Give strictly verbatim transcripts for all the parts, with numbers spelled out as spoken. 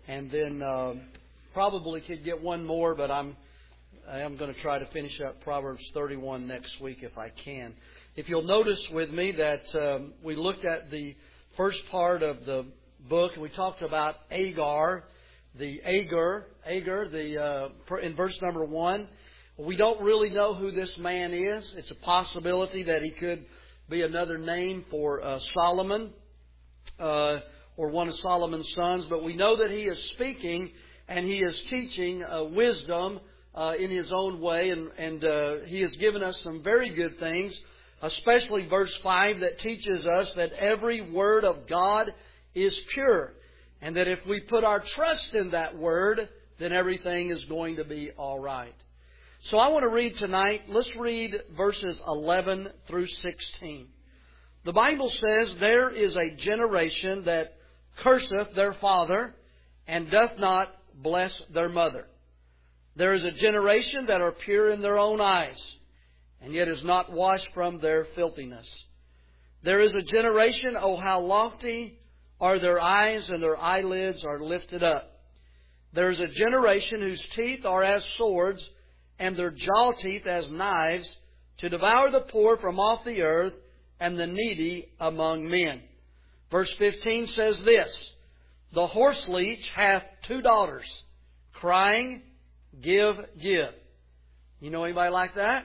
and then uh, probably could get one more, but I'm I am going to try to finish up Proverbs thirty-one next week if I can. If you'll notice with me that um, we looked at the first part of the book, and we talked about Agar, the Agar, Agar, the uh, in verse number one. We don't really know who this man is. It's a possibility that he could be another name for uh, Solomon uh, or one of Solomon's sons. But we know that he is speaking and he is teaching uh, wisdom uh, in his own way. And, and uh, he has given us some very good things, especially verse five that teaches us that every word of God is pure. And that if we put our trust in that word, then everything is going to be all right. So I want to read tonight, let's read verses eleven through sixteen. The Bible says, "There is a generation that curseth their father, and doth not bless their mother. There is a generation that are pure in their own eyes, and yet is not washed from their filthiness. There is a generation, oh how lofty are their eyes, and their eyelids are lifted up. There is a generation whose teeth are as swords, and their jaw teeth as knives, to devour the poor from off the earth, and the needy among men." Verse fifteen says this, "The horseleech hath two daughters, crying, Give, give." You know anybody like that?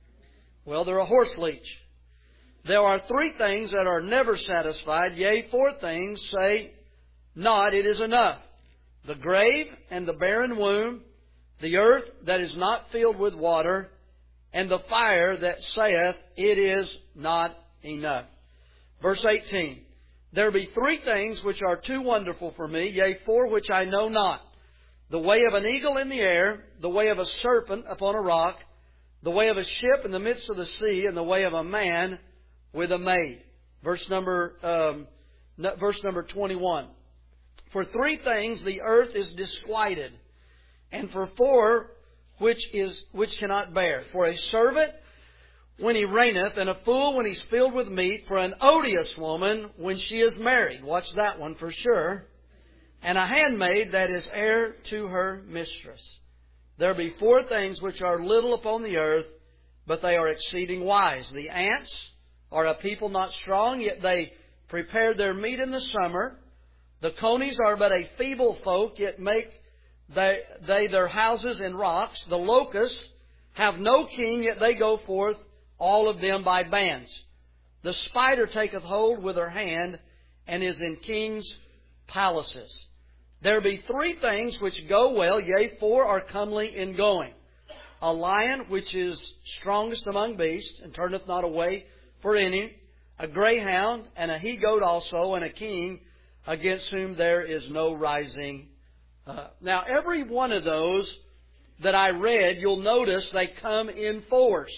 Well, they're a horseleech. "There are three things that are never satisfied, yea, four things say not, it is enough. The grave and the barren womb, the earth that is not filled with water, and the fire that saith, it is not enough." Verse eighteen, "There be three things which are too wonderful for me, yea, four which I know not. The way of an eagle in the air, the way of a serpent upon a rock, the way of a ship in the midst of the sea, and the way of a man with a maid." Verse number, um, verse number twenty-one, "For three things the earth is disquieted, and for four which is which cannot bear. For a servant when he reigneth, and a fool when he's filled with meat, for an odious woman when she is married." Watch that one for sure. "And a handmaid that is heir to her mistress. There be four things which are little upon the earth, but they are exceeding wise. The ants are a people not strong, yet they prepare their meat in the summer. The conies are but a feeble folk, yet make They, they their houses in rocks. The locusts have no king, yet they go forth, all of them by bands. The spider taketh hold with her hand, and is in kings' palaces. There be three things which go well, yea, four are comely in going. A lion which is strongest among beasts, and turneth not away for any. A greyhound, and a he-goat also, and a king, against whom there is no rising." Uh, now, every one of those that I read, you'll notice they come in fours.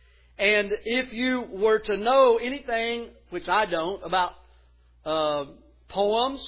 And if you were to know anything, which I don't, about uh, poems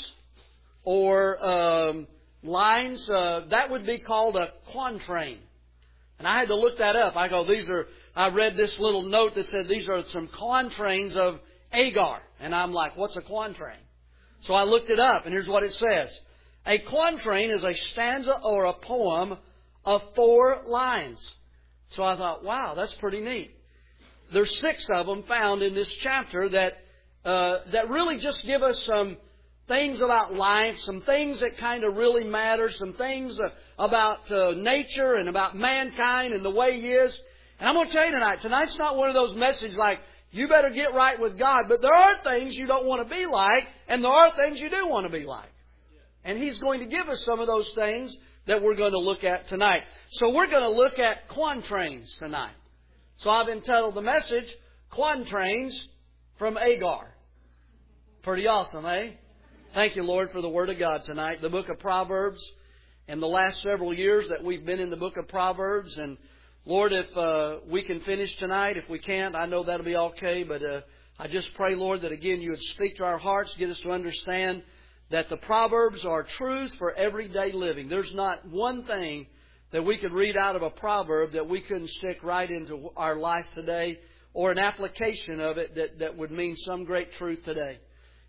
or um, lines, uh, that would be called a quatrain. And I had to look that up. I go, these are. I read this little note that said these are some quatrains of Agar. And I'm like, what's a quatrain? So I looked it up, and here's what it says. A quatrain is a stanza or a poem of four lines. So I thought, wow, that's pretty neat. There's six of them found in this chapter that uh, that really just give us some things about life, some things that kind of really matter, some things uh, about uh, nature and about mankind and the way He is. And I'm going to tell you tonight, tonight's not one of those messages like, you better get right with God. But there are things you don't want to be like, and there are things you do want to be like. And He's going to give us some of those things that we're going to look at tonight. So we're going to look at quatrains tonight. So I've entitled the message, Quatrains from Agar. Pretty awesome, eh? Thank you, Lord, for the Word of God tonight. The book of Proverbs. In the last several years that we've been in the book of Proverbs. And Lord, if uh, we can finish tonight, if we can't, I know that'll be okay. But uh, I just pray, Lord, that again you would speak to our hearts, get us to understand that the Proverbs are truths for everyday living. There's not one thing that we could read out of a proverb that we couldn't stick right into our life today, or an application of it that, that would mean some great truth today.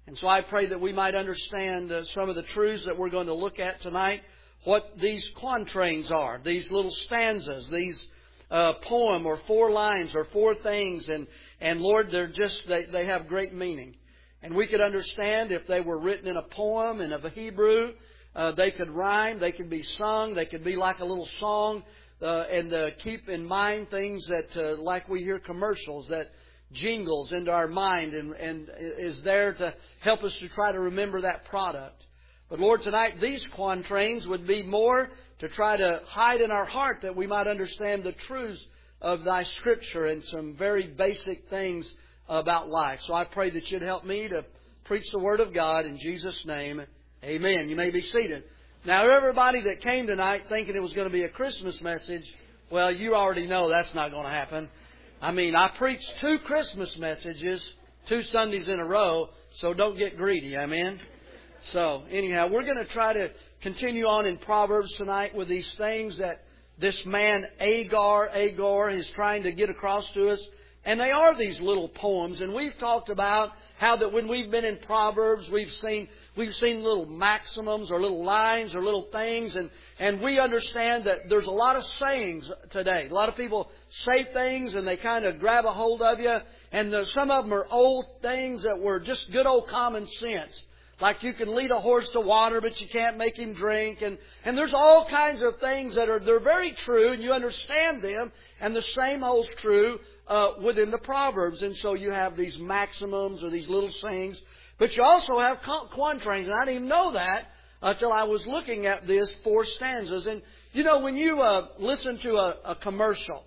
And so I pray that we might understand uh, some of the truths that we're going to look at tonight, what these quatrains are, these little stanzas, these uh, poem or four lines or four things. And, and Lord, they're just, they, they have great meaning. And we could understand if they were written in a poem in a Hebrew, uh, they could rhyme, they could be sung, they could be like a little song. Uh, and uh, keep in mind things that, uh, like we hear commercials, that jingles into our mind and, and is there to help us to try to remember that product. But Lord, tonight these quatrains would be more to try to hide in our heart that we might understand the truths of Thy Scripture and some very basic things about life. So I pray that You'd help me to preach the Word of God in Jesus' name. Amen. You may be seated. Now, everybody that came tonight thinking it was going to be a Christmas message, well, you already know that's not going to happen. I mean, I preached two Christmas messages, two Sundays in a row, so don't get greedy. Amen? So, anyhow, we're going to try to continue on in Proverbs tonight with these things that this man Agur, Agur is trying to get across to us. And they are these little poems. And we've talked about how that when we've been in Proverbs, we've seen we've seen little maximums or little lines or little things. And, and we understand that there's a lot of sayings today. A lot of people say things and they kind of grab a hold of you. And the, some of them are old things that were just good old common sense. Like you can lead a horse to water, but you can't make him drink. And, and there's all kinds of things that are they're very true, and you understand them. And the same holds true uh, within the Proverbs. And so you have these maxims or these little sayings. But you also have quatrains. And I didn't even know that until I was looking at this four stanzas. And, you know, when you uh, listen to a, a commercial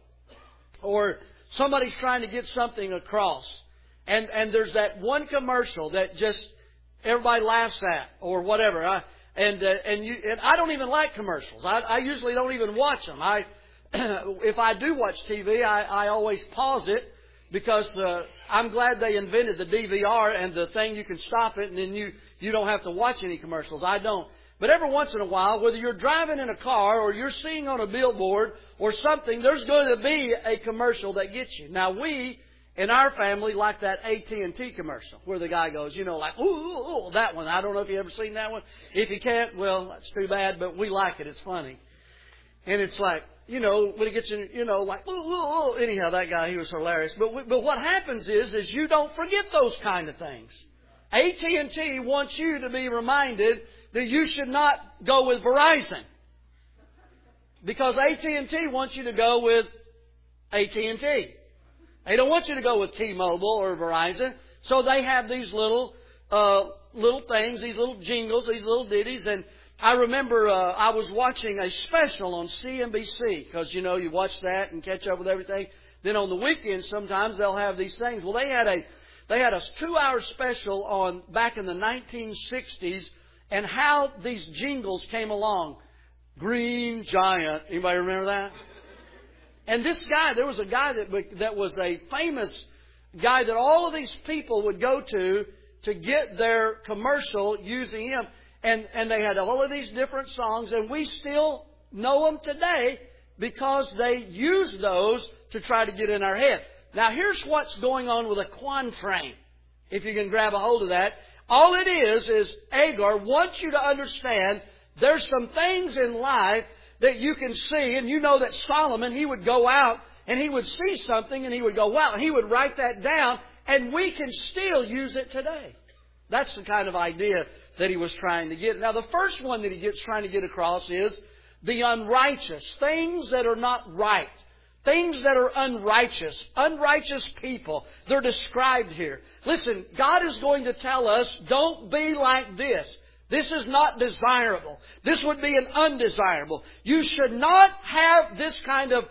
or somebody's trying to get something across, and, and there's that one commercial that just everybody laughs at or whatever. I, and uh, and you and I don't even like commercials. I, I usually don't even watch them. I if I do watch T V, I, I always pause it because uh, I'm glad they invented the D V R and the thing you can stop it and then you you don't have to watch any commercials. I don't. But every once in a while, whether you're driving in a car or you're seeing on a billboard or something, there's going to be a commercial that gets you. Now we, in our family, like that A T and T commercial where the guy goes, you know, like, ooh, ooh, ooh, that one. I don't know if you've ever seen that one. If you can't, well, that's too bad, but we like it. It's funny. And it's like, you know, when it gets in, you know, like, ooh, ooh, ooh. Anyhow, that guy, he was hilarious. But we, but what happens is, is you don't forget those kind of things. A T and T wants you to be reminded that you should not go with Verizon. Because A T and T wants you to go with A T and T. They don't want you to go with T-Mobile or Verizon. So they have these little uh, little things, these little jingles, these little ditties. And I remember uh, I was watching a special on C N B C because, you know, you watch that and catch up with everything. Then on the weekends, sometimes they'll have these things. Well, they had a they had a two-hour special on back in the nineteen sixties and how these jingles came along. Green Giant. Anybody remember that? And this guy, there was a guy that that was a famous guy that all of these people would go to to get their commercial using him. And, and they had all of these different songs, and we still know them today because they use those to try to get in our head. Now, here's what's going on with a quatrain, if you can grab a hold of that. All it is, is Agur wants you to understand there's some things in life that you can see, and you know that Solomon, he would go out and he would see something and he would go, wow, he would write that down, and we can still use it today. That's the kind of idea that he was trying to get. Now, the first one that he gets trying to get across is the unrighteous. Things that are not right. Things that are unrighteous. Unrighteous people. They're described here. Listen, God is going to tell us, don't be like this. This is not desirable. This would be an undesirable. You should not have this kind of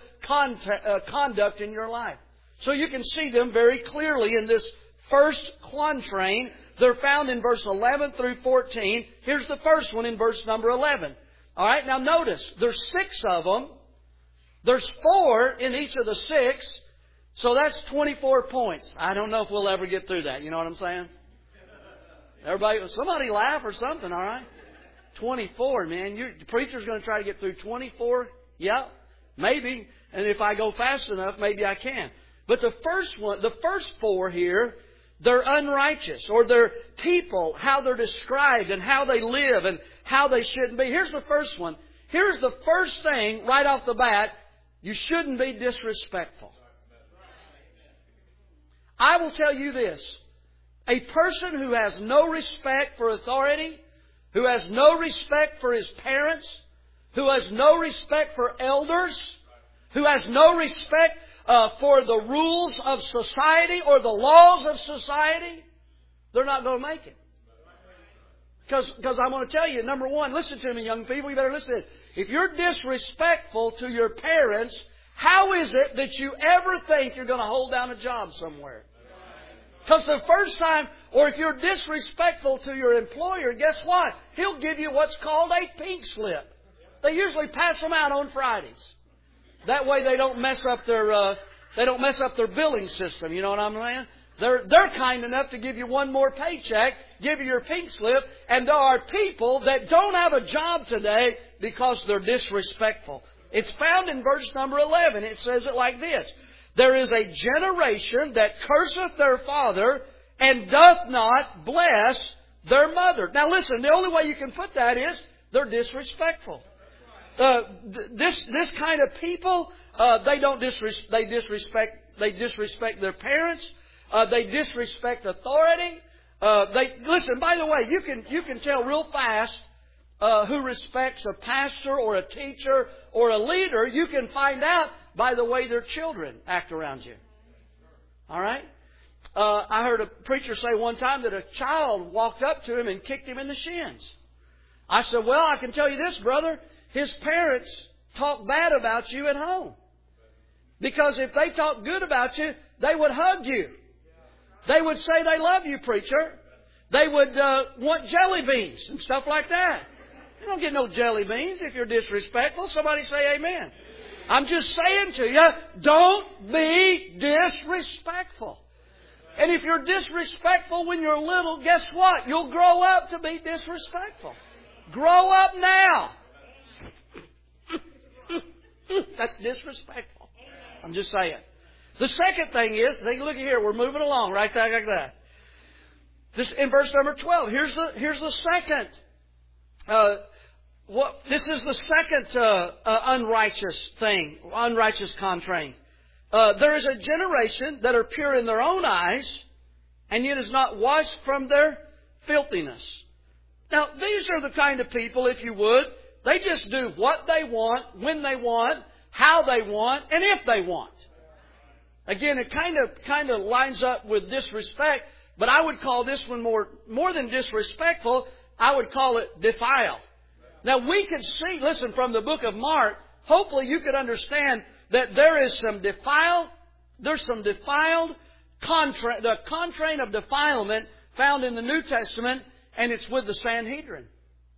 conduct in your life. So you can see them very clearly in this first quatrain. They're found in verse eleven through fourteen. Here's the first one in verse number eleven. All right, now notice, there's six of them. There's four in each of the six. So that's twenty-four points. I don't know if we'll ever get through that. You know what I'm saying? Everybody, somebody laugh or something, all right? twenty-four, man. You, the preacher's going to try to get through twenty-four? Yeah, maybe. And if I go fast enough, maybe I can. But the first one, the first four here, they're unrighteous, or they're people, how they're described and how they live and how they shouldn't be. Here's the first one. Here's the first thing right off the bat. You shouldn't be disrespectful. I will tell you this. A person who has no respect for authority, who has no respect for his parents, who has no respect for elders, who has no respect uh, for the rules of society or the laws of society, they're not going to make it. Because because I'm going to tell you, number one, listen to me, young people, you better listen to this. If you're disrespectful to your parents, how is it that you ever think you're going to hold down a job somewhere? Because the first time, or if you're disrespectful to your employer, guess what? He'll give you what's called a pink slip. They usually pass them out on Fridays. That way they don't mess up their uh, they don't mess up their billing system. You know what I'm saying? They're they're kind enough to give you one more paycheck, give you your pink slip, and there are people that don't have a job today because they're disrespectful. It's found in verse number eleven. It says it like this: there is a generation that curseth their father and doth not bless their mother. Now listen, the only way you can put that is they're disrespectful. Uh, this this kind of people, uh, they don't disres- they disrespect they disrespect their parents. Uh, they disrespect authority. Uh, they listen. By the way, you can you can tell real fast uh, who respects a pastor or a teacher or a leader. You can find out by the way their children act around you. All right. Uh, I heard a preacher say one time that a child walked up to him and kicked him in the shins. I said, "Well, I can tell you this, brother. His parents talk bad about you at home. Because if they talk good about you, they would hug you. They would say they love you, preacher. They would uh, want jelly beans and stuff like that. You don't get no jelly beans if you're disrespectful. Somebody say amen. I'm just saying to you, don't be disrespectful. And if you're disrespectful when you're little, guess what? You'll grow up to be disrespectful. Grow up now. That's disrespectful. I'm just saying. The second thing is, look at here, we're moving along right there like that. This in verse number twelve. Here's the here's the second. Uh, what this is the second uh, uh, unrighteous thing, unrighteous contrain. Uh, there is a generation that are pure in their own eyes, and yet is not washed from their filthiness. Now, these are the kind of people, if you would, they just do what they want, when they want, how they want, and if they want. Again, it kind of kind of lines up with disrespect, but I would call this one more more than disrespectful. I would call it defiled. Now, we could see, listen, from the book of Mark, hopefully you could understand that there is some defiled, there's some defiled, contra, the contrain of defilement found in the New Testament, and it's with the Sanhedrin.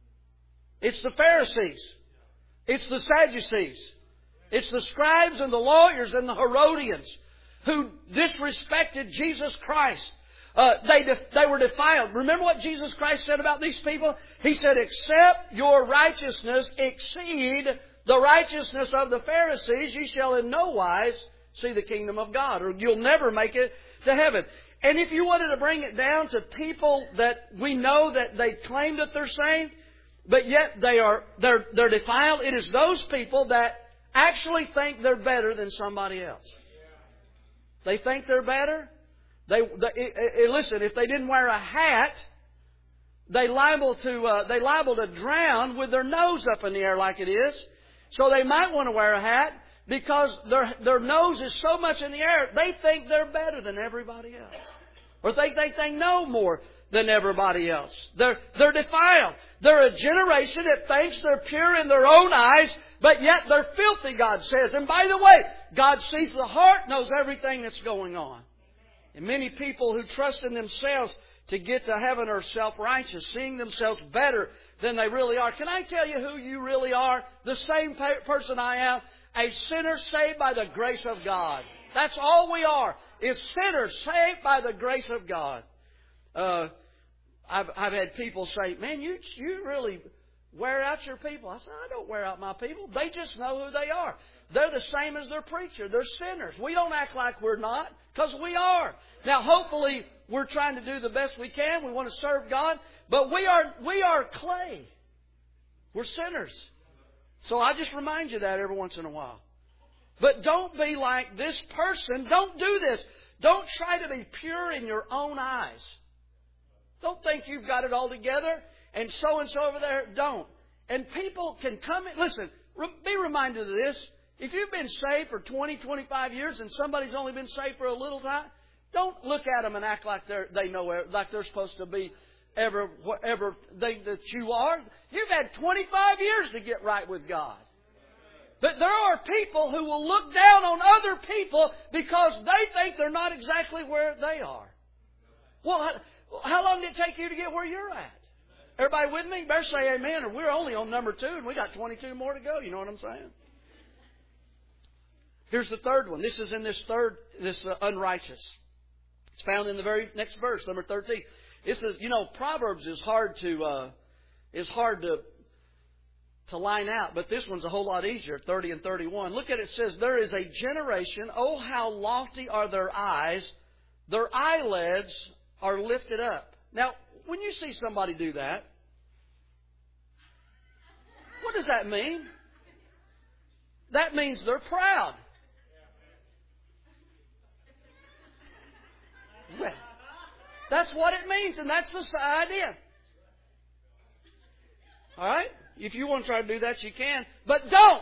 It's the Pharisees. It's the Sadducees. It's the scribes and the lawyers and the Herodians who disrespected Jesus Christ. Uh, they def- they were defiled. Remember what Jesus Christ said about these people? He said, except your righteousness exceed the righteousness of the Pharisees, ye shall in no wise see the kingdom of God, or you'll never make it to heaven. And if you wanted to bring it down to people that we know that they claim that they're saved, but yet they are they're they're defiled, it is those people that actually think they're better than somebody else. They think they're better. They, they it, it, listen. If they didn't wear a hat, they liable to uh, they liable to drown with their nose up in the air like it is. So they might want to wear a hat because their their nose is so much in the air. They think they're better than everybody else, or they think they know more than everybody else. They're they're defiled. They're a generation that thinks they're pure in their own eyes, but yet they're filthy, God says. And by the way, God sees the heart, knows everything that's going on. And many people who trust in themselves to get to heaven are self-righteous, seeing themselves better than they really are. Can I tell you who you really are? The same person I am, a sinner saved by the grace of God. That's all we are, is sinners saved by the grace of God. Uh, I've, I've had people say, man, you you really Wear out your people. I said, I don't wear out my people. They just know who they are. They're the same as their preacher. They're sinners. We don't act like we're not, because we are. Now, hopefully, we're trying to do the best we can. We want to serve God. But we are, we are clay. We're sinners. So I just remind you that every once in a while. But don't be like this person. Don't do this. Don't try to be pure in your own eyes. Don't think you've got it all together and so-and-so over there. Don't. And people can come in. Listen, be reminded of this. If you've been saved for twenty, twenty-five years and somebody's only been saved for a little time, don't look at them and act like they're, they know, like they're supposed to be ever, whatever they, that you are. You've had twenty-five years to get right with God. But there are people who will look down on other people because they think they're not exactly where they are. Well, how long did it take you to get where you're at? Everybody with me? Better say amen, or we're only on number two and we got twenty-two more to go. You know what I'm saying? Here's the third one. This is in this third, this uh, unrighteous. It's found in the very next verse, number thirteen. It says, you know, Proverbs is hard to, uh, is hard to, to line out, but this one's a whole lot easier, thirty and thirty-one. Look at it, it says, there is a generation, oh how lofty are their eyes, their eyelids are lifted up. Now, when you see somebody do that, what does that mean? That means they're proud. Well, that's what it means, and that's the idea. All right? If you want to try to do that, you can. But don't.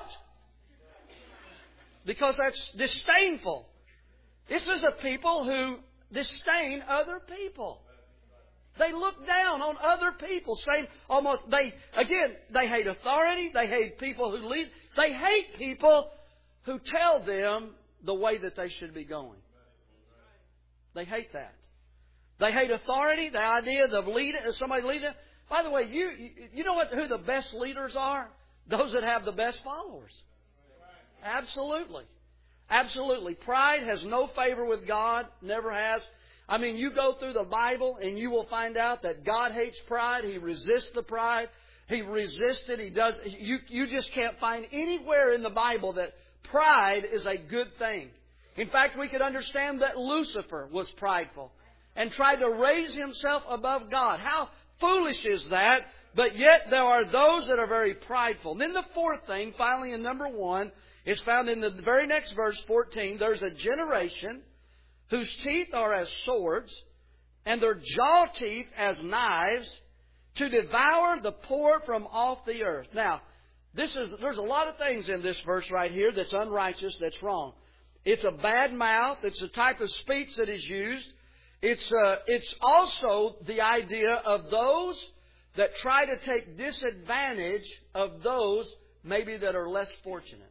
Because that's disdainful. This is a people who disdain other people. They look down on other people. Same, almost, they, again, they hate authority. They hate people who lead. They hate people who tell them the way that they should be going. They hate that. They hate authority, the idea of leading, somebody leading. By the way, you you know what? Who the best leaders are? Those that have the best followers. Absolutely. Absolutely. Pride has no favor with God. Never has. I mean, you go through the Bible and you will find out that God hates pride. He resists the pride. He resists it. He does. You, you just can't find anywhere in the Bible that pride is a good thing. In fact, we could understand that Lucifer was prideful and tried to raise himself above God. How foolish is that? But yet there are those that are very prideful. And then the fourth thing, finally in number one, is found in the very next verse, fourteen. There's a generation whose teeth are as swords and their jaw teeth as knives to devour the poor from off the earth. Now, this is there's a lot of things in this verse right here that's unrighteous, that's wrong. It's a bad mouth. It's a type of speech that is used. It's uh, it's also the idea of those that try to take disadvantage of those maybe that are less fortunate.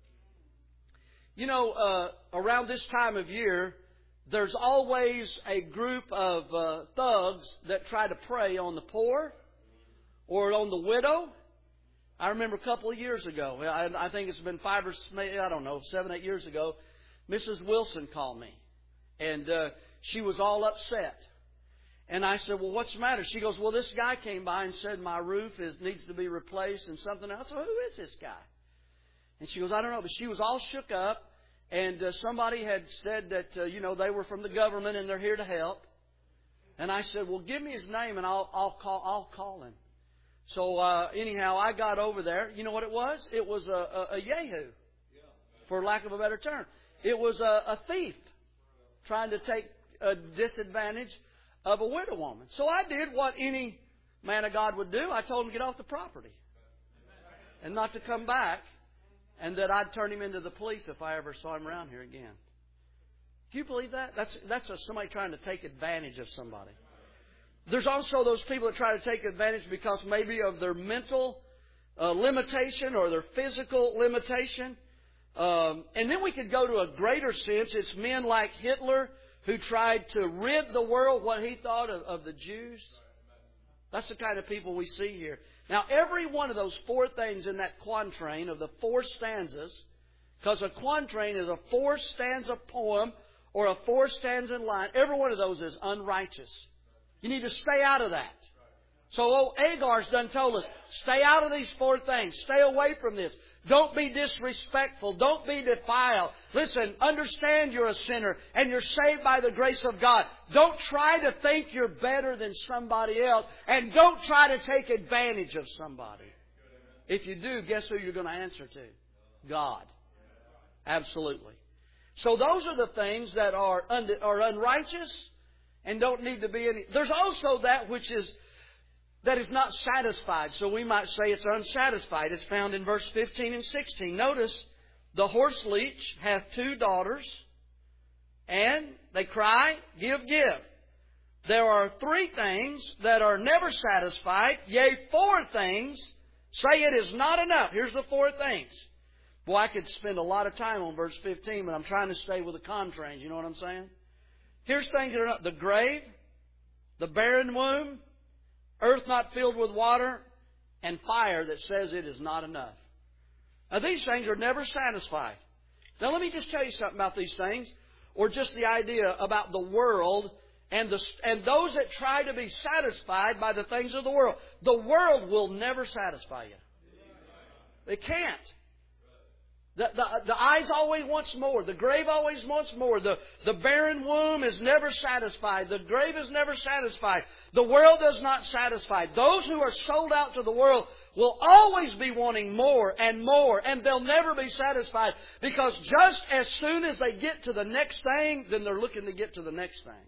You know, uh, around this time of year, there's always a group of uh, thugs that try to prey on the poor or on the widow. I remember a couple of years ago, I, I think it's been five or, I don't know, seven, eight years ago, Missus Wilson called me. And uh, she was all upset. And I said, well, what's the matter? She goes, well, this guy came by and said my roof is needs to be replaced and something else. I said, who is this guy? And she goes, I don't know. But she was all shook up. And uh, somebody had said that, uh, you know, they were from the government and they're here to help. And I said, well, give me his name and I'll, I'll, call, I'll call him. So uh, anyhow, I got over there. You know what it was? It was a, a, a yahoo, for lack of a better term. It was a, a thief trying to take a disadvantage of a widow woman. So I did what any man of God would do. I told him to get off the property and not to come back, and that I'd turn him into the police if I ever saw him around here again. Do you believe that? That's that's a, somebody trying to take advantage of somebody. There's also those people that try to take advantage because maybe of their mental uh, limitation or their physical limitation. Um, and then we could go to a greater sense. It's men like Hitler who tried to rid the world what he thought of, of the Jews. That's the kind of people we see here. Now, every one of those four things in that quatrain of the four stanzas, because a quatrain is a four-stanza poem or a four-stanza line, every one of those is unrighteous. You need to stay out of that. So old Agar's done told us, stay out of these four things. Stay away from this. Don't be disrespectful. Don't be defiled. Listen, understand you're a sinner and you're saved by the grace of God. Don't try to think you're better than somebody else. And don't try to take advantage of somebody. If you do, guess who you're going to answer to? God. Absolutely. So those are the things that are, un- are unrighteous and don't need to be any. There's also that which is that is not satisfied. So we might say it's unsatisfied. It's found in verse fifteen and sixteen. Notice, the horse leech hath two daughters, and they cry, give, give. There are three things that are never satisfied, yea, four things say it is not enough. Here's the four things. Boy, I could spend a lot of time on verse fifteen, but I'm trying to stay with the contrans. You know what I'm saying? Here's things that are not: the grave, the barren womb, earth not filled with water, and fire that says it is not enough. Now, these things are never satisfied. Now, let me just tell you something about these things, or just the idea about the world and the and those that try to be satisfied by the things of the world. The world will never satisfy you. It can't. The, the, the eyes always wants more. The grave always wants more. The, the barren womb is never satisfied. The grave is never satisfied. The world does not satisfy. Those who are sold out to the world will always be wanting more and more, and they'll never be satisfied, because just as soon as they get to the next thing, then they're looking to get to the next thing.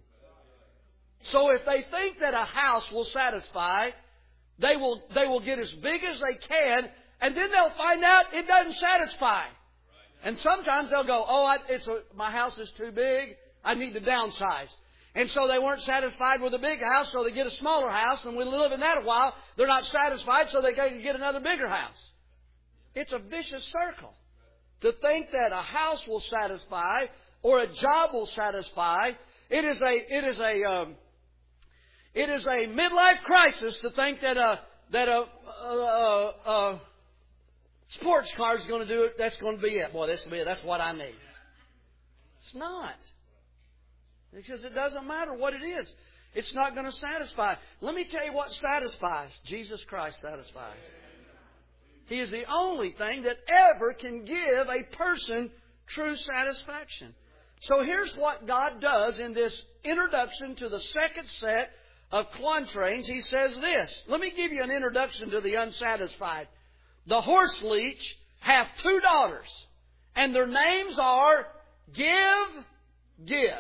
So if they think that a house will satisfy, they will, they will get as big as they can, and then they'll find out it doesn't satisfy. And sometimes they'll go, oh, I, it's a, my house is too big. I need to downsize. And so they weren't satisfied with a big house, so they get a smaller house. And we live in that a while. They're not satisfied, so they can get another bigger house. It's a vicious circle. To think that a house will satisfy or a job will satisfy, it is a it is a um, it is a midlife crisis to think that a that a, a, a, a sports car is going to do it. That's going to be it. Boy, this will be it. That's what I need. It's not. Because it doesn't matter what it is. It's not going to satisfy. Let me tell you what satisfies. Jesus Christ satisfies. He is the only thing that ever can give a person true satisfaction. So here's what God does in this introduction to the second set of quatrains. He says this. Let me give you an introduction to the unsatisfied. The horse leech hath two daughters, and their names are Give, Give.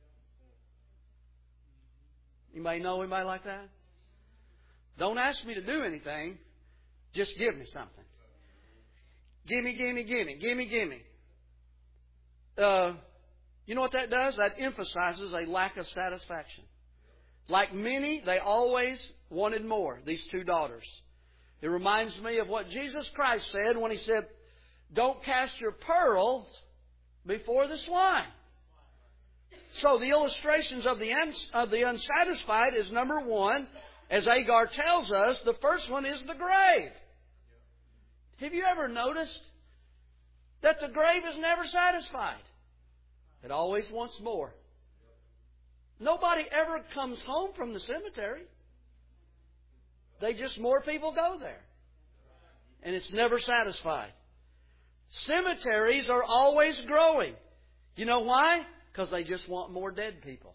Anybody know anybody like that? Don't ask me to do anything. Just give me something. Gimme, gimme, gimme, gimme, gimme. Uh, you know what that does? That emphasizes a lack of satisfaction. Like many, they always wanted more, these two daughters. It reminds me of what Jesus Christ said when He said, don't cast your pearls before the swine. So the illustrations of the, uns- of the unsatisfied is number one, as Agar tells us, the first one is the grave. Have you ever noticed that the grave is never satisfied? It always wants more. Nobody ever comes home from the cemetery. They just, more people go there. And it's never satisfied. Cemeteries are always growing. You know why? Because they just want more dead people.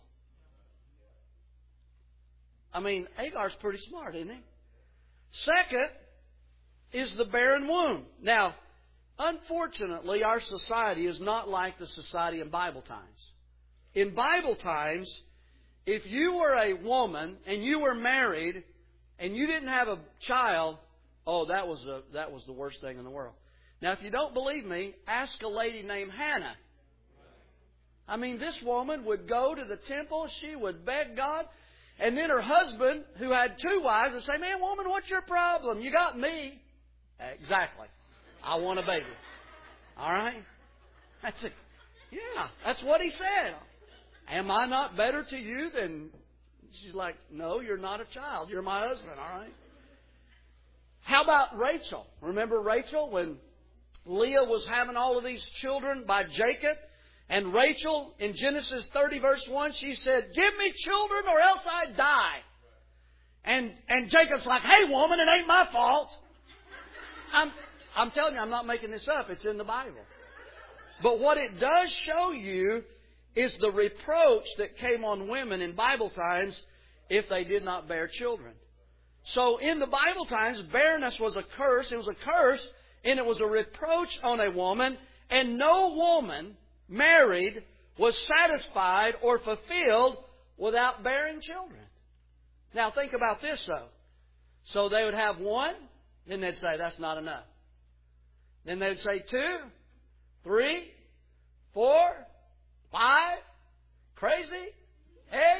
I mean, Agar's pretty smart, isn't he? Second is the barren womb. Now, unfortunately, our society is not like the society in Bible times. In Bible times, if you were a woman and you were married and you didn't have a child, oh, that was a, that was the worst thing in the world. Now, if you don't believe me, ask a lady named Hannah. I mean, this woman would go to the temple. She would beg God. And then her husband, who had two wives, would say, man, woman, what's your problem? You got me. Exactly. I want a baby. All right? That's it. Yeah, that's what he said. Am I not better to you than... She's like, no, you're not a child. You're my husband, all right? How about Rachel? Remember Rachel when Leah was having all of these children by Jacob? And Rachel, in Genesis thirty, verse one, she said, give me children or else I die. And and Jacob's like, hey, woman, it ain't my fault. I'm, I'm telling you, I'm not making this up. It's in the Bible. But what it does show you is the reproach that came on women in Bible times if they did not bear children. So in the Bible times, barrenness was a curse. It was a curse, and it was a reproach on a woman. And no woman married was satisfied or fulfilled without bearing children. Now think about this, though. So they would have one, then they'd say, that's not enough. Then they'd say two, three, four, five, crazy, eight.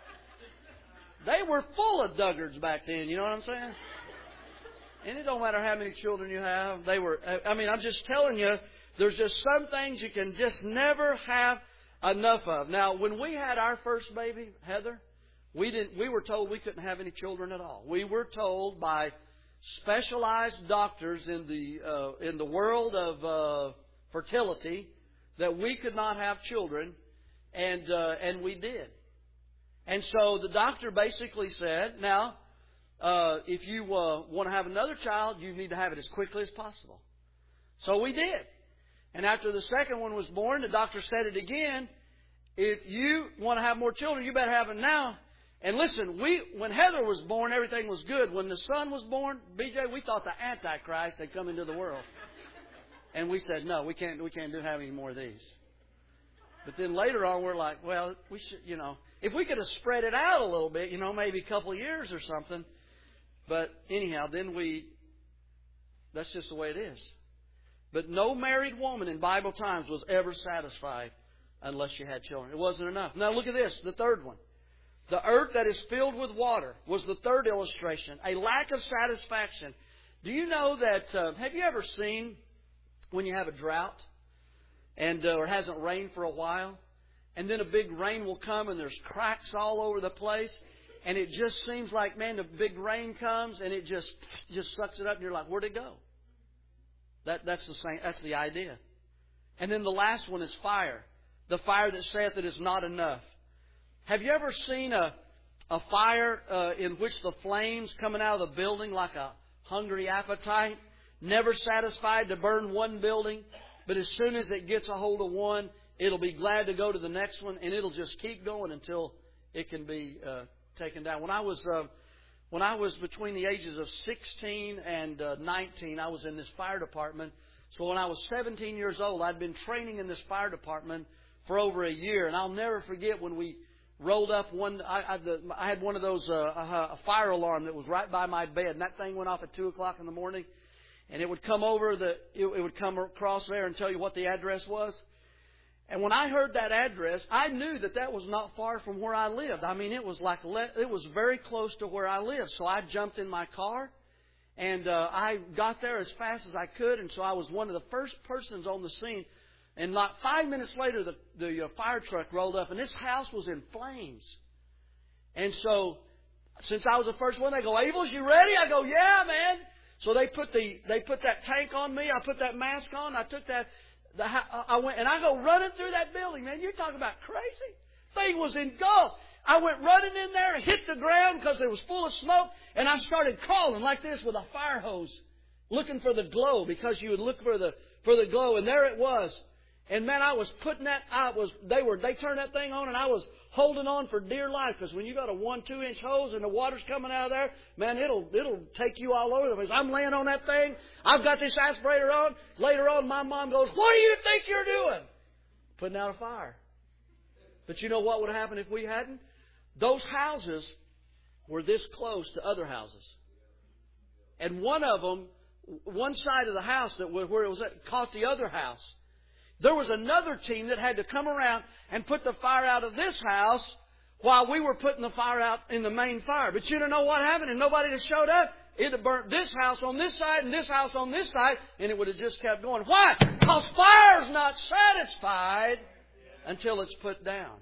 They were full of duggards back then, you know what I'm saying? And it don't matter how many children you have. They were, I mean, I'm just telling you, there's just some things you can just never have enough of. Now, when we had our first baby, Heather, we didn't. We were told we couldn't have any children at all. We were told by specialized doctors in the uh, in the world of uh, fertility that we could not have children, and uh, and we did. And so the doctor basically said, now, uh, if you uh, want to have another child, you need to have it as quickly as possible. So we did. And after the second one was born, the doctor said it again. If you want to have more children, you better have them now. And listen, we when Heather was born, everything was good. When the son was born, B J, we thought the Antichrist had come into the world. And we said, no, we can't, we can't do have any more of these. But then later on, we're like, well, we should, you know, if we could have spread it out a little bit, you know, maybe a couple of years or something. But anyhow, then we, that's just the way it is. But no married woman in Bible times was ever satisfied unless she had children. It wasn't enough. Now look at this, the third one. The earth that is filled with water was the third illustration. A lack of satisfaction. Do you know that, uh, have you ever seen when you have a drought and uh, or it hasn't rained for a while, and then a big rain will come and there's cracks all over the place, and it just seems like, man, the big rain comes and it just just sucks it up, and you're like, where'd it go? That that's the same. That's the idea. And then the last one is fire. The fire that saith it is not enough. Have you ever seen a a fire uh, in which the flames coming out of the building like a hungry appetite, never satisfied to burn one building, but as soon as it gets a hold of one, it'll be glad to go to the next one, and it'll just keep going until it can be uh, taken down. When I was uh, when I was between the ages of sixteen and uh, nineteen, I was in this fire department. So when I was seventeen years old, I'd been training in this fire department for over a year, and I'll never forget when we rolled up one. I, I, the, I had one of those uh, a, a fire alarm that was right by my bed, and that thing went off at two o'clock in the morning. And it would come over the, it, it would come across there and tell you what the address was. And when I heard that address, I knew that that was not far from where I lived. I mean, it was like, it was very close to where I lived. So I jumped in my car, and uh, I got there as fast as I could. And so I was one of the first persons on the scene. And not five minutes later, the, the uh, fire truck rolled up, and this house was in flames. And so, since I was the first one, they go, Abels, you ready? I go, yeah, man. So they put the they put that tank on me. I put that mask on. I took that. The, I went and I go running through that building. Man, you're talking about crazy. Thing was engulfed. I went running in there and hit the ground because it was full of smoke. And I started crawling like this with a fire hose, looking for the glow, because you would look for the for the glow. And there it was. And man, I was putting that. I was. They were. They turned that thing on, and I was holding on for dear life, because when you got a one, two inch hose and the water's coming out of there, man, it'll it'll take you all over the place. I'm laying on that thing. I've got this aspirator on. Later on, my mom goes, "What do you think you're doing?" Putting out a fire. But you know what would happen if we hadn't? Those houses were this close to other houses, and one of them, one side of the house that was where it was at, caught the other house. There was another team that had to come around and put the fire out of this house while we were putting the fire out in the main fire. But you don't know what happened, and nobody that showed up. It had burnt this house on this side and this house on this side, and it would have just kept going. Why? Because fire's not satisfied until it's put down.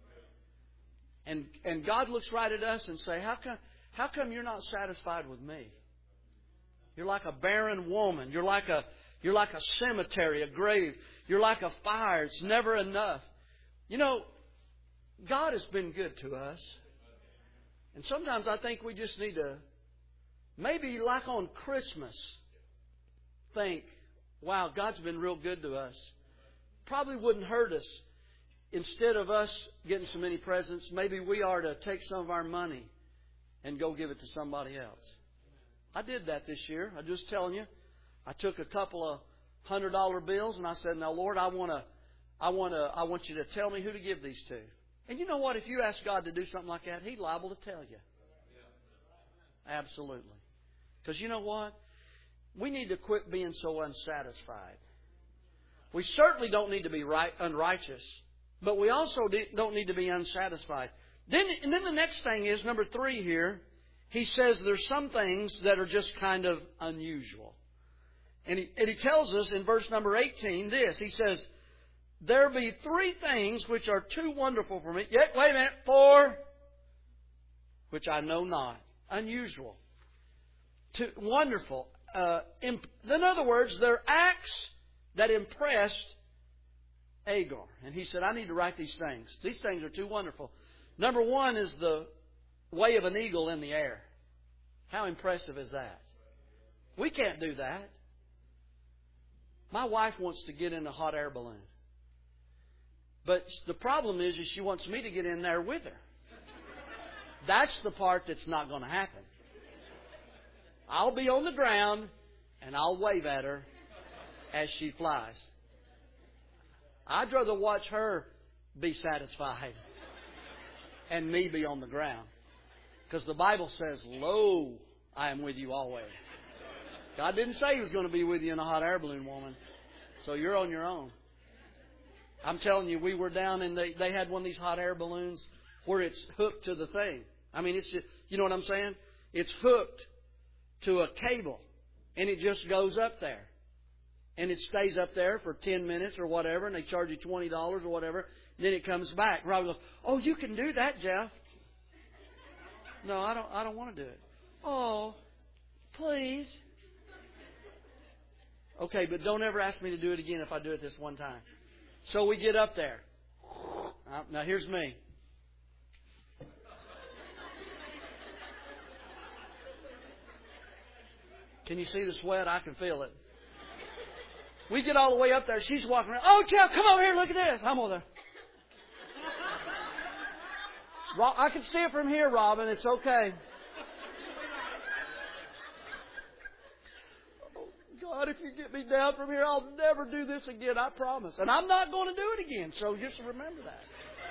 And and God looks right at us and say, how come, how come you're not satisfied with me? You're like a barren woman. You're like a You're like a cemetery, a grave. You're like a fire. It's never enough. You know, God has been good to us. And sometimes I think we just need to, maybe like on Christmas, think, wow, God's been real good to us. Probably wouldn't hurt us. Instead of us getting so many presents, maybe we are to take some of our money and go give it to somebody else. I did that this year. I'm just telling you. I took a couple of hundred dollar bills and I said, now Lord, I want to, I want to, I want you to tell me who to give these to. And you know what? If you ask God to do something like that, He's liable to tell you. Absolutely. Because you know what? We need to quit being so unsatisfied. We certainly don't need to be right, unrighteous, but we also don't need to be unsatisfied. Then, and then the next thing is, number three here, he says there's some things that are just kind of unusual. And he, and he tells us in verse number eighteen this. He says, there be three things which are too wonderful for me. Yet, wait a minute, four, which I know not. Unusual. Too wonderful. Uh, imp- in other words, they're acts that impressed Agar. And he said, I need to write these things. These things are too wonderful. Number one is the way of an eagle in the air. How impressive is that? We can't do that. My wife wants to get in a hot air balloon. But the problem is, is she wants me to get in there with her. That's the part that's not going to happen. I'll be on the ground and I'll wave at her as she flies. I'd rather watch her be satisfied and me be on the ground. Because the Bible says, lo, I am with you always. God didn't say He was going to be with you in a hot air balloon, woman. So you're on your own. I'm telling you, we were down and they, they had one of these hot air balloons where it's hooked to the thing. I mean, it's just, you know what I'm saying? It's hooked to a cable and it just goes up there. And it stays up there for ten minutes or whatever, and they charge you twenty dollars or whatever. Then it comes back. Rob goes, oh, you can do that, Jeff. No, I don't I don't want to do it. Oh, please. Okay, but don't ever ask me to do it again if I do it this one time. So we get up there. Now, here's me. Can you see the sweat? I can feel it. We get all the way up there. She's walking around. Oh, Jeff, come over here. Look at this. I'm over there. I can see it from here, Robin. It's okay. Oh, God, if you get me down from here, I'll never do this again. I promise. And I'm not going to do it again. So just remember that.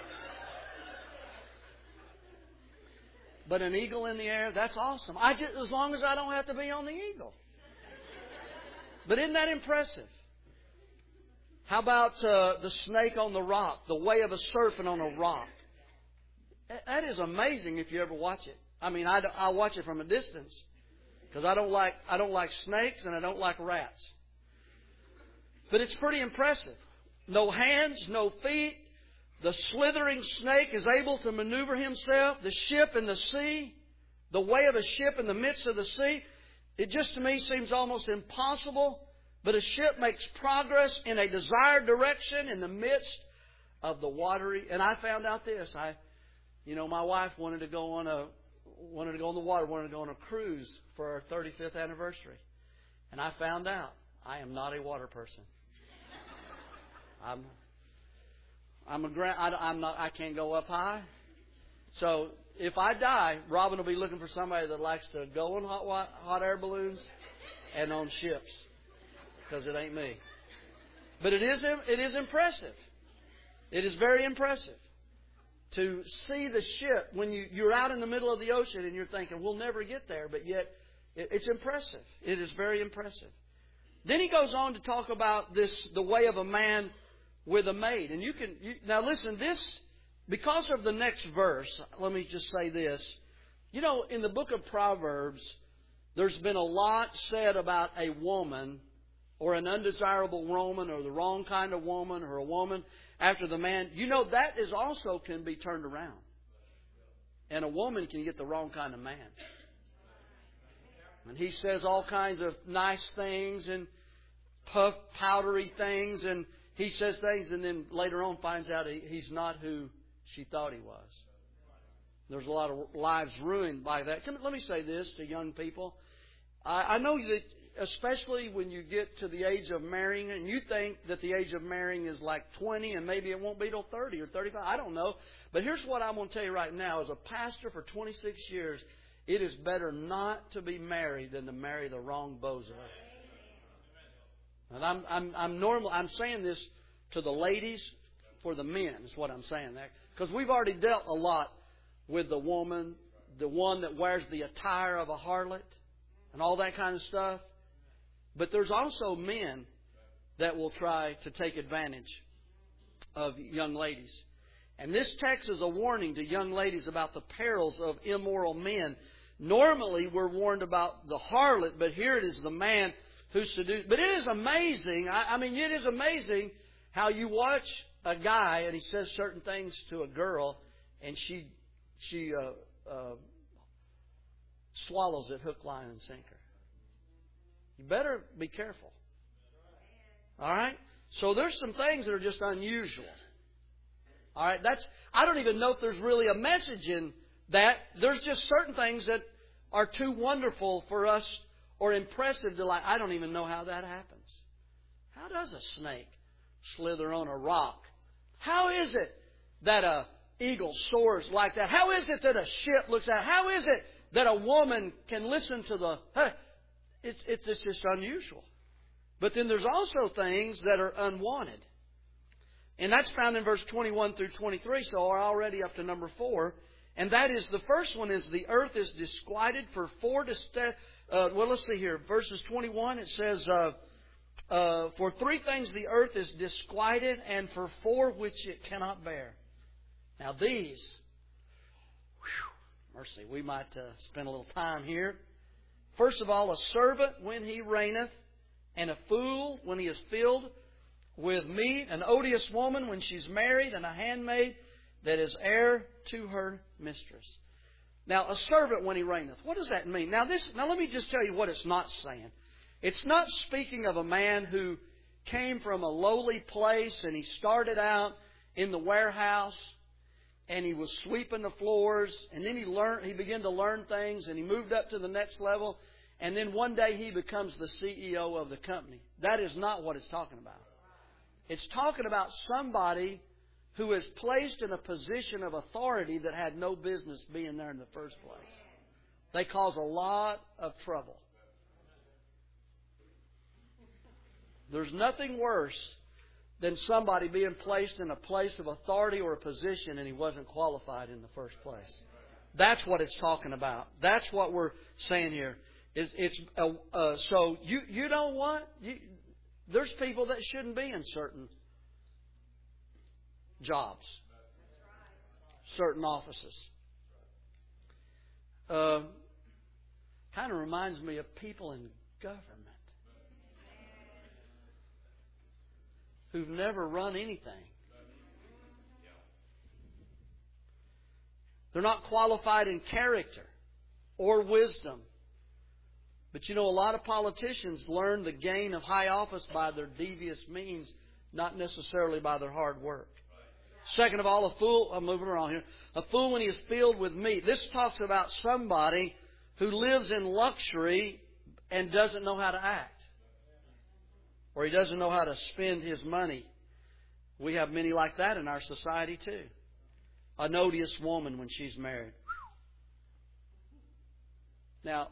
But an eagle in the air, that's awesome. I just, as long as I don't have to be on the eagle. But isn't that impressive? How about uh, the snake on the rock, the way of a serpent on a rock? That is amazing if you ever watch it. I mean, I, I watch it from a distance because I don't like I don't like snakes and I don't like rats. But it's pretty impressive. No hands, no feet. The slithering snake is able to maneuver himself. The ship in the sea, the way of a ship in the midst of the sea. It just to me seems almost impossible. But a ship makes progress in a desired direction in the midst of the watery. And I found out this. I, you know, my wife wanted to go on a wanted to go on the water, wanted to go on a cruise for our thirty-fifth anniversary, and I found out I am not a water person. I'm I'm a ground. I'm not. I can't go up high. So if I die, Robin will be looking for somebody that likes to go on hot hot air balloons and on ships. Because it ain't me. But it is it is impressive. It is very impressive to see the ship when you, you're out in the middle of the ocean and you're thinking, we'll never get there. But yet, it, it's impressive. It is very impressive. Then he goes on to talk about this, the way of a man with a maid. And you can, you, now listen, this, because of the next verse, let me just say this. You know, in the book of Proverbs, there's been a lot said about a woman or an undesirable woman, or the wrong kind of woman, or a woman after the man. You know, that is also can be turned around. And a woman can get the wrong kind of man. And he says all kinds of nice things and puff, powdery things, and he says things, and then later on finds out he, he's not who she thought he was. There's a lot of lives ruined by that. Come, let me say this to young people. I, I know that especially when you get to the age of marrying, and you think that the age of marrying is like twenty, and maybe it won't be till thirty or thirty-five. I don't know. But here's what I'm going to tell you right now. As a pastor for twenty-six years, it is better not to be married than to marry the wrong bozo. And I'm I'm I'm normal. I'm saying this to the ladies for the men is what I'm saying there, because we've already dealt a lot with the woman, the one that wears the attire of a harlot, and all that kind of stuff. But there's also men that will try to take advantage of young ladies. And this text is a warning to young ladies about the perils of immoral men. Normally, we're warned about the harlot, but here it is the man who seduces. But it is amazing. I, I mean, it is amazing how you watch a guy and he says certain things to a girl, and she she uh, uh, swallows it hook, line, and sinker. You better be careful. All right? So there's some things that are just unusual. All right? That's I don't even know if there's really a message in that. There's just certain things that are too wonderful for us or impressive to like. I don't even know how that happens. How does a snake slither on a rock? How is it that a eagle soars like that? How is it that a ship looks out? How is it that a woman can listen to the... It's, it's, it's just unusual. But then there's also things that are unwanted. And that's found in verse twenty-one through twenty-three, so we're already up to number four. And that is, the first one is the earth is disquieted for four... Dist- uh, well, let's see here. Verses twenty-one, it says... Uh, Uh, for three things the earth is disquieted, and for four which it cannot bear. Now these, whew, mercy, we might uh, spend a little time here. First of all, a servant when he reigneth, and a fool when he is filled with meat, an odious woman when she's married, and a handmaid that is heir to her mistress. Now, a servant when he reigneth. What does that mean? Now, this. Now, let me just tell you what it's not saying. It's not speaking of a man who came from a lowly place and he started out in the warehouse and he was sweeping the floors, and then he learned, he began to learn things, and he moved up to the next level, and then one day he becomes the C E O of the company. That is not what it's talking about. It's talking about somebody who is placed in a position of authority that had no business being there in the first place. They cause a lot of trouble. There's nothing worse than somebody being placed in a place of authority or a position and he wasn't qualified in the first place. That's what it's talking about. That's what we're saying here. It's, it's uh, uh, so you you know what? You, there's people that shouldn't be in certain jobs, certain offices. Uh, kind of reminds me of people in government who've never run anything. They're not qualified in character or wisdom. But you know, a lot of politicians learn the gain of high office by their devious means, not necessarily by their hard work. Second of all, a fool, I'm moving around here, a fool when he is filled with meat. This talks about somebody who lives in luxury and doesn't know how to act. Or he doesn't know how to spend his money. We have many like that in our society too. An odious woman when she's married. Now,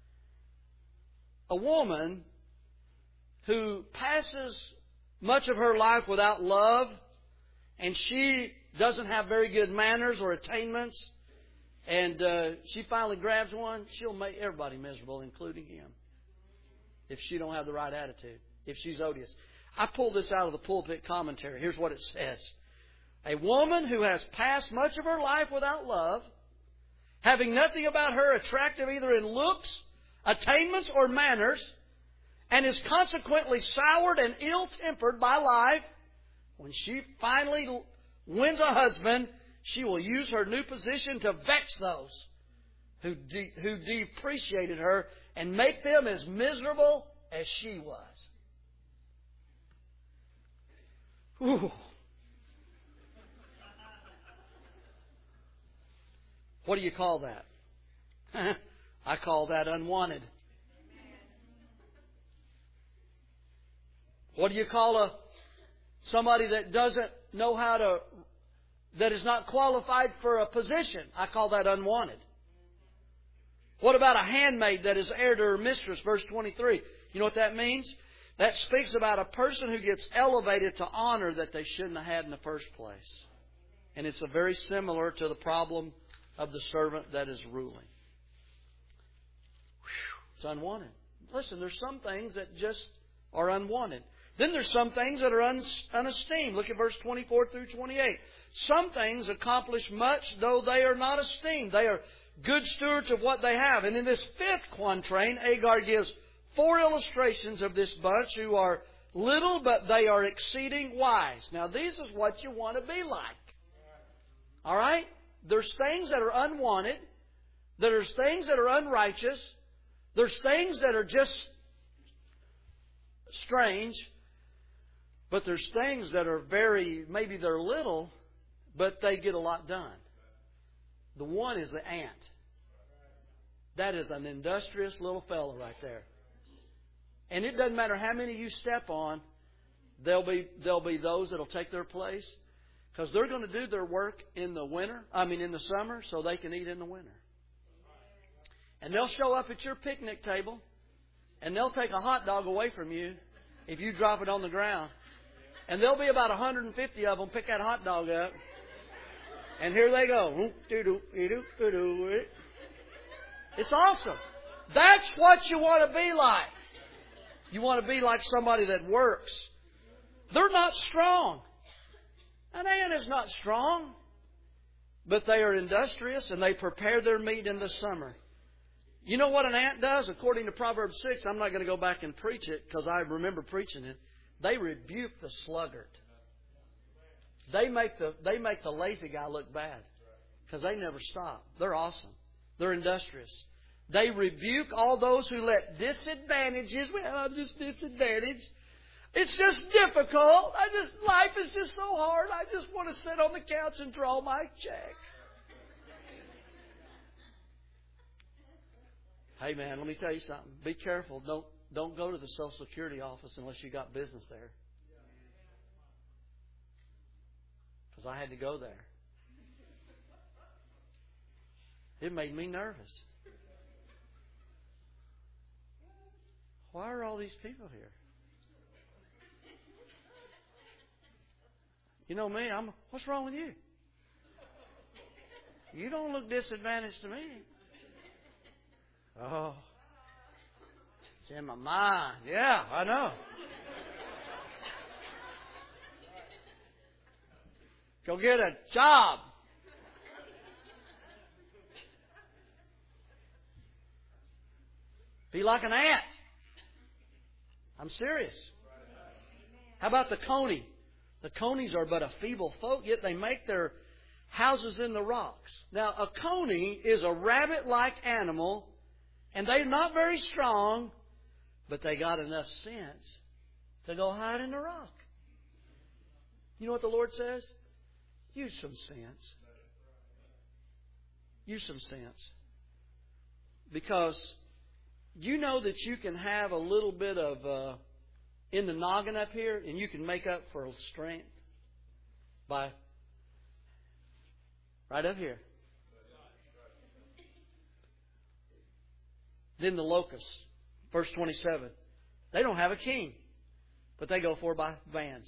a woman who passes much of her life without love, and she doesn't have very good manners or attainments, and uh, she finally grabs one, she'll make everybody miserable, including him, if she don't have the right attitude. If she's odious. I pulled this out of the pulpit commentary. Here's what it says. A woman who has passed much of her life without love, having nothing about her attractive either in looks, attainments, or manners, and is consequently soured and ill-tempered by life, when she finally wins a husband, she will use her new position to vex those who, de- who depreciated her and make them as miserable as she was. Ooh. What do you call that? I call that unwanted. What do you call a somebody that doesn't know how to, that is not qualified for a position? I call that unwanted. What about a handmaid that is heir to her mistress? Verse twenty-three. You know what that means? That speaks about a person who gets elevated to honor that they shouldn't have had in the first place. And it's a very similar to the problem of the servant that is ruling. Whew, it's unwanted. Listen, there's some things that just are unwanted. Then there's some things that are un- unesteemed. Look at verse twenty-four through twenty-eight. Some things accomplish much, though they are not esteemed. They are good stewards of what they have. And in this fifth quatrain, Agar gives four illustrations of this bunch who are little, but they are exceeding wise. Now, this is what you want to be like. All right? There's things that are unwanted. There's things that are unrighteous. There's things that are just strange. But there's things that are very, maybe they're little, but they get a lot done. The one is the ant. That is an industrious little fellow right there. And it doesn't matter how many you step on, there'll be there'll be those that'll take their place. Because they're going to do their work in the winter, I mean in the summer, so they can eat in the winter. And they'll show up at your picnic table, and they'll take a hot dog away from you if you drop it on the ground. And there'll be about one hundred fifty of them pick that hot dog up. And here they go. It's awesome. That's what you want to be like. You want to be like somebody that works. They're not strong. An ant is not strong. But they are industrious and they prepare their meat in the summer. You know what an ant does? According to Proverbs six, I'm not going to go back and preach it because I remember preaching it. They rebuke the sluggard. They make the they make the lazy guy look bad because they never stop. They're awesome. They're industrious. They rebuke all those who let disadvantages. Well, I'm just disadvantaged. It's just difficult. I just life is just so hard. I just want to sit on the couch and draw my check. Hey man, let me tell you something. Be careful. Don't don't go to the Social Security office unless you got business there. Because I had to go there. It made me nervous. Why are all these people here? You know me, I'm, what's wrong with you? You don't look disadvantaged to me. Oh, it's in my mind. Yeah, I know. Go get a job. Be like an ant. I'm serious. How about the coney? The conies are but a feeble folk, yet they make their houses in the rocks. Now, a coney is a rabbit-like animal, and they're not very strong, but they got enough sense to go hide in the rock. You know what the Lord says? Use some sense. Use some sense. Because you know that you can have a little bit of uh, in the noggin up here, and you can make up for strength by right up here. Then the locusts, verse twenty-seven. They don't have a king, but they go for by bands.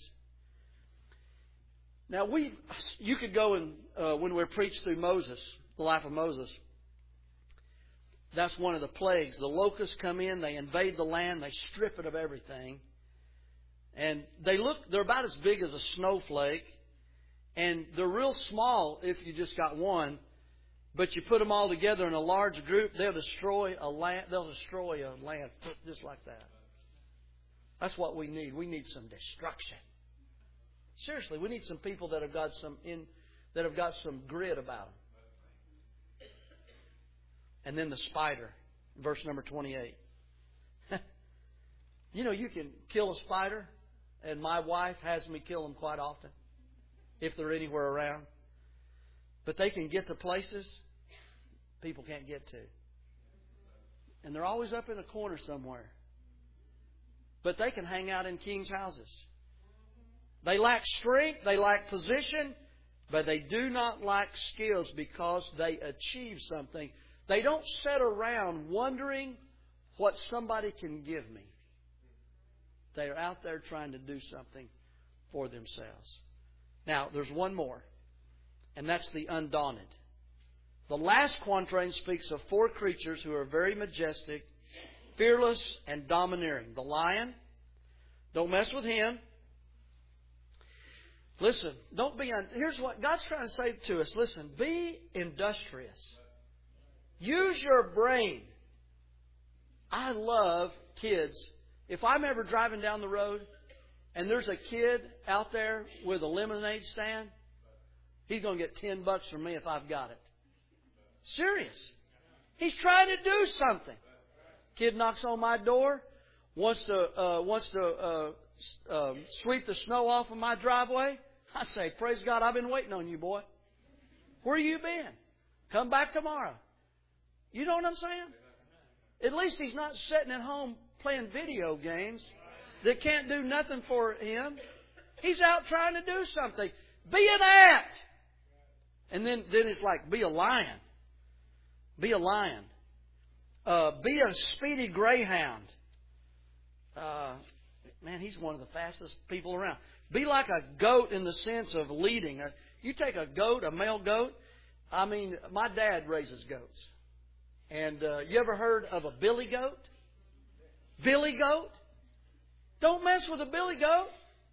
Now we, you could go and uh, when we preach through Moses, the life of Moses. That's one of the plagues. The locusts come in, they invade the land, they strip it of everything. And they look, they're about as big as a snowflake. And they're real small if you just got one. But you put them all together in a large group, they'll destroy a land, they'll destroy a land just like that. That's what we need. We need some destruction. Seriously, we need some people that have got some in, that have got some grit about them. And then the spider, verse number twenty-eight. You know, you can kill a spider, and my wife has me kill them quite often, if they're anywhere around. But they can get to places people can't get to. And they're always up in a corner somewhere. But they can hang out in kings' houses. They lack strength, they lack position, but they do not lack skills because they achieve something. They don't sit around wondering what somebody can give me. They are out there trying to do something for themselves. Now, there's one more, and that's the undaunted. The last quatrain speaks of four creatures who are very majestic, fearless, and domineering. The lion, don't mess with him. Listen, don't be... Un- Here's what God's trying to say to us. Listen, be industrious. Use your brain. I love kids. If I'm ever driving down the road and there's a kid out there with a lemonade stand, he's going to get ten bucks from me if I've got it. Serious. He's trying to do something. Kid knocks on my door, wants to uh, wants to uh, uh, sweep the snow off of my driveway. I say, praise God, I've been waiting on you, boy. Where you been? Come back tomorrow. You know what I'm saying? At least he's not sitting at home playing video games that can't do nothing for him. He's out trying to do something. Be an ant. And then, then it's like, be a lion. Be a lion. Uh, be a speedy greyhound. Uh, man, he's one of the fastest people around. Be like a goat in the sense of leading. Uh, you take a goat, a male goat. I mean, my dad raises goats. And uh, you ever heard of a billy goat? Billy goat? Don't mess with a billy goat.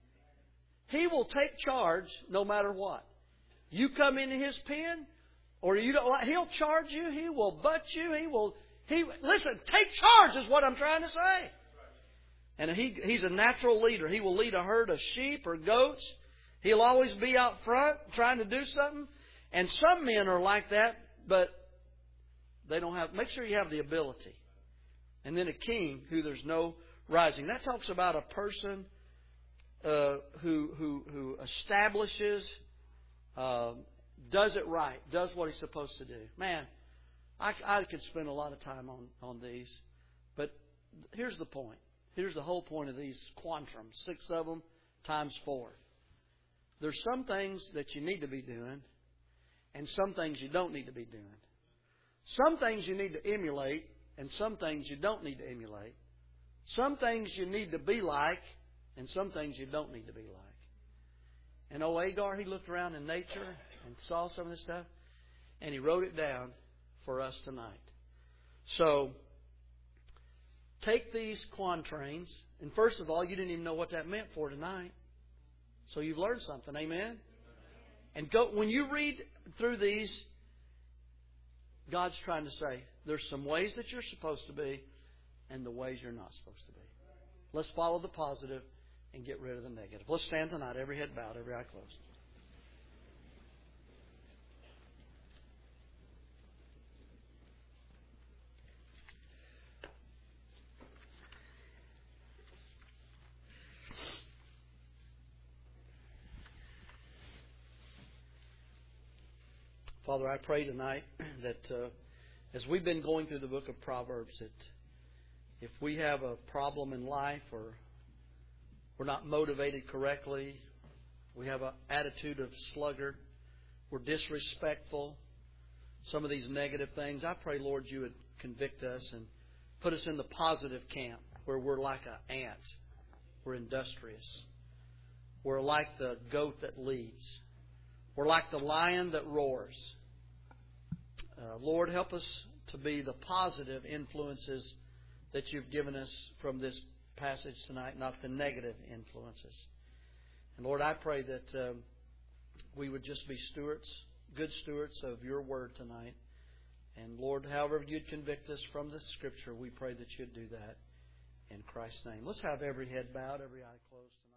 He will take charge no matter what. You come into his pen, or you don't like, he'll charge you. He will butt you. He will. He listen. Take charge is what I'm trying to say. And he he's a natural leader. He will lead a herd of sheep or goats. He'll always be out front trying to do something. And some men are like that, but they don't have. Make sure you have the ability. And then a king who there's no rising. That talks about a person uh, who who who establishes. Uh, does it right, does what he's supposed to do. Man, I, I could spend a lot of time on, on these. But here's the point. Here's the whole point of these quantrums. Six of them times four. There's some things that you need to be doing and some things you don't need to be doing. Some things you need to emulate and some things you don't need to emulate. Some things you need to be like and some things you don't need to be like. And old Agar, he looked around in nature and saw some of this stuff, and he wrote it down for us tonight. So, take these quatrains, and first of all, you didn't even know what that meant for tonight. So you've learned something, amen? And go when you read through these, God's trying to say, there's some ways that you're supposed to be, and the ways you're not supposed to be. Let's follow the positive and get rid of the negative. Let's stand tonight, every head bowed, every eye closed. Father, I pray tonight that uh, as we've been going through the book of Proverbs, that if we have a problem in life or we're not motivated correctly, we have an attitude of sluggard, we're disrespectful, some of these negative things, I pray, Lord, you would convict us and put us in the positive camp where we're like an ant. We're industrious. We're like the goat that leads. We're like the lion that roars. Uh, Lord, help us to be the positive influences that you've given us from this passage tonight, not the negative influences. And Lord, I pray that um, we would just be stewards, good stewards of your word tonight. And Lord, however you'd convict us from the Scripture, we pray that you'd do that in Christ's name. Let's have every head bowed, every eye closed tonight.